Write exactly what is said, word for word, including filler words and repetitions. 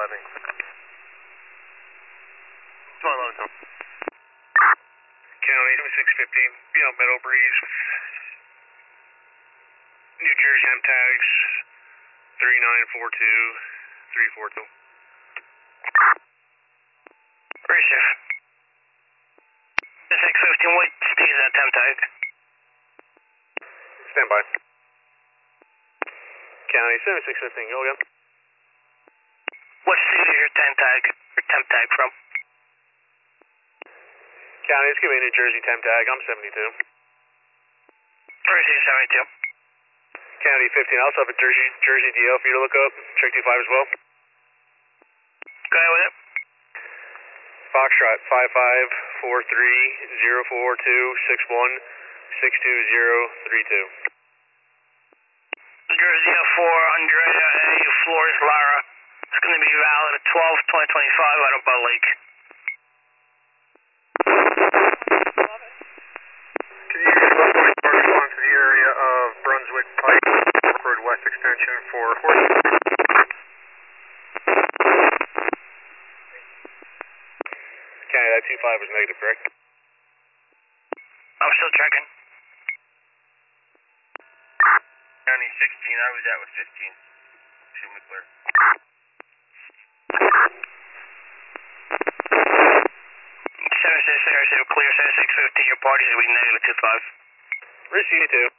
nothing. two eleven, Tom. County six fifteen, be on Meadow Breeze with New Jersey temp tags three nine four two, three four two. Appreciate it. six fifteen, what speed is that temp tag? Stand by. County seven six fifteen, go again. What state is your temp tag, your temp tag from? County, it's giving me a New Jersey temp tag, I'm seventy-two. Appreciate seventy-two. County fifteen, I also have a Jersey, Jersey D L for you to look up, check two five as well. Go ahead with it. Foxtrot five five four three zero four two six one six two zero three two. Jersey four, Andrea A, Flores Lara. It's going to be valid at twelve twenty twenty-five out of Bud Lake. Can you respond to the area of Brunswick Pike, Road West Extension for horse? County, that two five was negative, correct? I'm still checking. County sixteen, I was out with fifteen. Shoot me clear. seven six zero, clear seven six fifteen, your parties will be negative two five. Receive two.